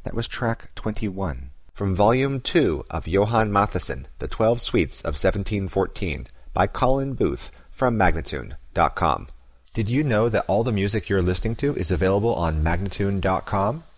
That was track 21. From Volume 2 of Johann Mattheson, The 12 Suites of 1714, by Colin Booth, from Magnatune.com. Did you know that all the music you're listening to is available on Magnatune.com?